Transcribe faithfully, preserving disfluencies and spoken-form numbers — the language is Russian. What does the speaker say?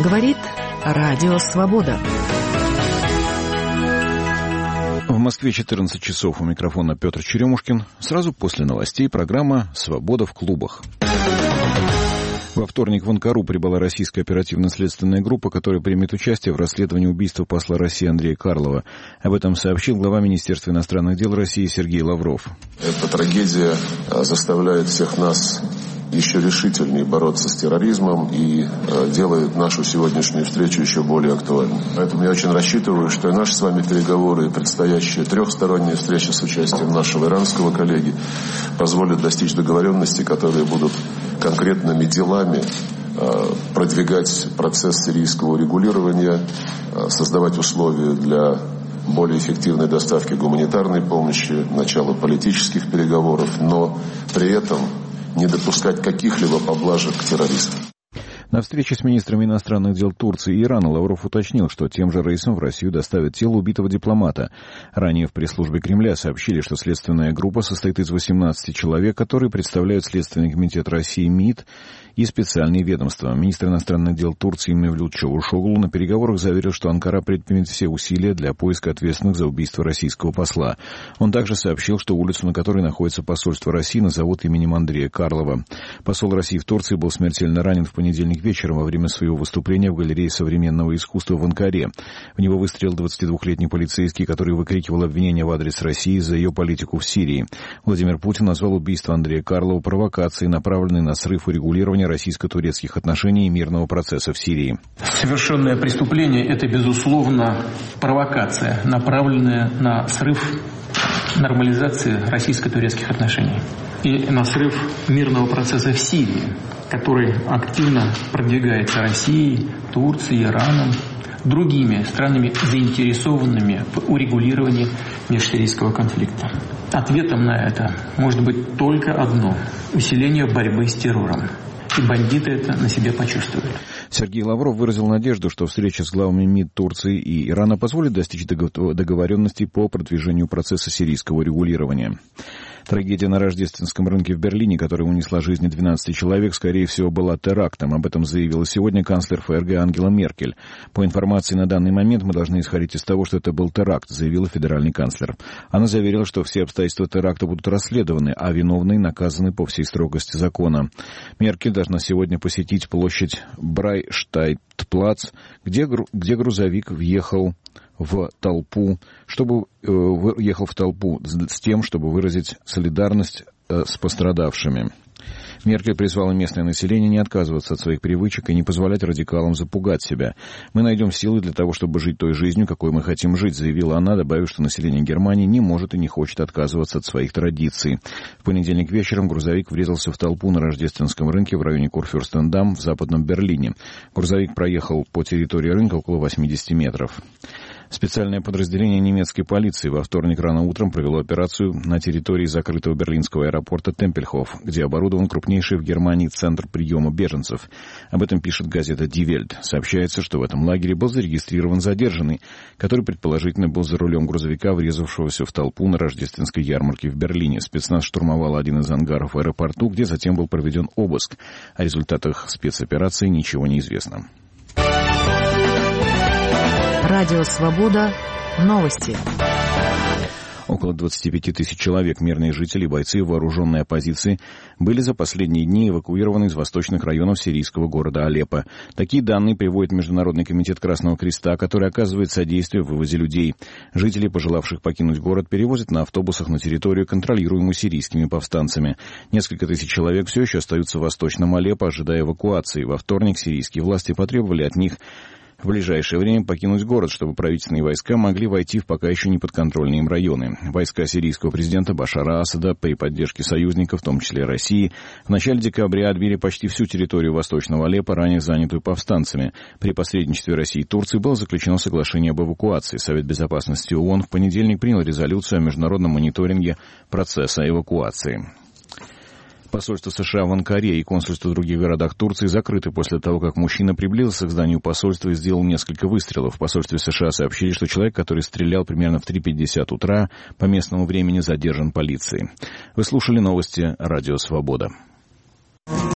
Говорит Радио Свобода. В Москве четырнадцать часов. У микрофона Петр Черемушкин. Сразу после новостей программа «Свобода в клубах». Во вторник в Анкару прибыла российская оперативно-следственная группа, которая примет участие в расследовании убийства посла России Андрея Карлова. Об этом сообщил глава Министерства иностранных дел России Сергей Лавров. Эта трагедия заставляет всех нас еще решительнее бороться с терроризмом и делает нашу сегодняшнюю встречу еще более актуальной. Поэтому я очень рассчитываю, что и наши с вами переговоры, и предстоящая трехсторонняя встреча с участием нашего иранского коллеги позволят достичь договоренности, которые будут конкретными делами продвигать процесс сирийского урегулирования, создавать условия для более эффективной доставки гуманитарной помощи, начала политических переговоров, но при этом не допускать каких-либо поблажек к терроризму. На встрече с министрами иностранных дел Турции и Ирана Лавров уточнил, что тем же рейсом в Россию доставят тело убитого дипломата. Ранее в пресс-службе Кремля сообщили, что следственная группа состоит из восемнадцати человек, которые представляют Следственный комитет России МИД и специальные ведомства. Министр иностранных дел Турции Мевлют Чавушоглу на переговорах заверил, что Анкара предпримет все усилия для поиска ответственных за убийство российского посла. Он также сообщил, что улицу, на которой находится посольство России, назовут именем Андрея Карлова. Посол России в Турции был смертельно ранен в понедельник вечером во время своего выступления в галерее современного искусства в Анкаре. В него выстрелил двадцатидвухлетний полицейский, который выкрикивал обвинения в адрес России за ее политику в Сирии. Владимир Путин назвал убийство Андрея Карлова провокацией, направленной на срыв урегулирования российско-турецких отношений и мирного процесса в Сирии. Совершенное преступление – это, безусловно, провокация, направленная на срыв нормализации российско-турецких отношений и на срыв мирного процесса в Сирии, который активно продвигается Россией, Турцией, Ираном, другими странами, заинтересованными в урегулировании межсирийского конфликта. Ответом на это может быть только одно – усиление борьбы с террором. И бандиты это на себе почувствуют. Сергей Лавров выразил надежду, что встреча с главами МИД Турции и Ирана позволит достичь договоренности по продвижению процесса сирийского урегулирования. Трагедия на Рождественском рынке в Берлине, которая унесла жизни двенадцати человек, скорее всего, была терактом. Об этом заявила сегодня канцлер ФРГ Ангела Меркель. По информации на данный момент мы должны исходить из того, что это был теракт, заявила федеральный канцлер. Она заверила, что все обстоятельства теракта будут расследованы, а виновные наказаны по всей строгости закона. Меркель должна сегодня посетить площадь Брайштайт-Плац, где, где грузовик въехал в толпу, чтобы э, ехал в толпу с тем, чтобы выразить солидарность э, с пострадавшими. Меркель призвала местное население не отказываться от своих привычек и не позволять радикалам запугать себя. «Мы найдем силы для того, чтобы жить той жизнью, какой мы хотим жить», заявила она, добавив, что население Германии не может и не хочет отказываться от своих традиций. В понедельник вечером грузовик врезался в толпу на Рождественском рынке в районе Курфюрстендам в Западном Берлине. Грузовик проехал по территории рынка около восьмидесяти метров. Специальное подразделение немецкой полиции во вторник рано утром провело операцию на территории закрытого берлинского аэропорта Темпельхоф, где оборудован крупнейший в Германии центр приема беженцев. Об этом пишет газета Die Welt. Сообщается, что в этом лагере был зарегистрирован задержанный, который предположительно был за рулем грузовика, врезавшегося в толпу на рождественской ярмарке в Берлине. Спецназ штурмовал один из ангаров в аэропорту, где затем был проведен обыск. О результатах спецоперации ничего не известно. Радио «Свобода». Новости. Около двадцати пяти тысяч человек, мирные жители и бойцы вооруженной оппозиции, были за последние дни эвакуированы из восточных районов сирийского города Алеппо. Такие данные приводит Международный комитет Красного Креста, который оказывает содействие в вывозе людей. Жителей, пожелавших покинуть город, перевозят на автобусах на территорию, контролируемую сирийскими повстанцами. Несколько тысяч человек все еще остаются в восточном Алеппо, ожидая эвакуации. Во вторник сирийские власти потребовали от них в ближайшее время покинуть город, чтобы правительственные войска могли войти в пока еще не подконтрольные им районы. Войска сирийского президента Башара Асада при поддержке союзников, в том числе России, в начале декабря отбили почти всю территорию восточного Алеппо, ранее занятую повстанцами. При посредничестве России и Турции было заключено соглашение об эвакуации. Совет безопасности ООН в понедельник принял резолюцию о международном мониторинге процесса эвакуации. Посольство США в Анкаре и консульство в других городах Турции закрыты после того, как мужчина приблизился к зданию посольства и сделал несколько выстрелов. В посольстве США сообщили, что человек, который стрелял примерно в три пятьдесят утра по местному времени, задержан полицией. Вы слушали новости «Радио Свобода».